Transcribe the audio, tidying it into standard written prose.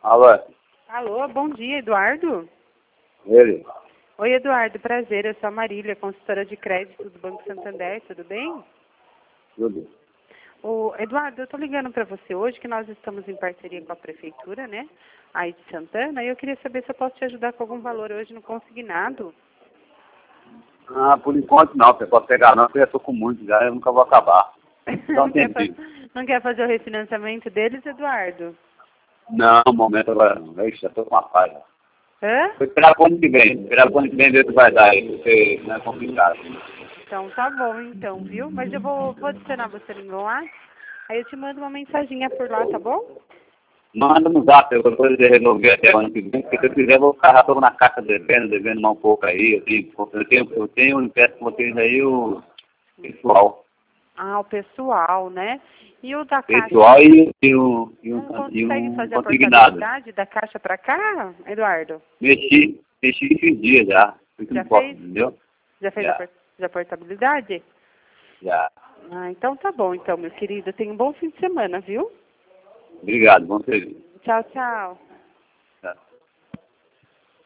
Alô, Alô, bom dia, Eduardo. ele? Oi, Eduardo, prazer. Eu sou a Marília, consultora de crédito do Banco Santander, tudo bem? Tudo. Eduardo, eu estou ligando para você hoje que nós estamos em parceria com a Prefeitura, né? Aí de Santana, e eu queria saber se eu posso te ajudar com algum valor hoje no consignado. Ah, por enquanto não, você pode pegar não, porque eu já tô com muito já, eu nunca vou acabar. Dá um tempinho. Não quer fazer o refinanciamento deles, Eduardo? Não, no momento agora não. Ixi, já tô com uma paz. Hã? Vou esperar pro ano que vem. Esperar pro ano que vem ver o que vai dar aí, porque não é complicado. Então tá bom, então, viu? Mas eu vou adicionar você no meu WhatsApp, aí eu te mando uma mensaginha por lá, tá bom? Manda no zap, eu depois de resolver até o ano que vem, porque se eu quiser eu vou ficar já todo na caixa devendo mais um pouco aí. Eu tenho um empréstimo com vocês aí, o pessoal. Ah, o pessoal, né? E o da caixa? Pessoal e Não consegue um fazer a consignado. portabilidade da caixa para cá, Eduardo? Mexi esses dias já. Fico Já no posto, fez? entendeu? Já fez Já, a portabilidade? já. Ah, então tá bom, então, meu querido. Tenha um bom fim de semana, viu? Obrigado, bom serviço. Tchau, tchau.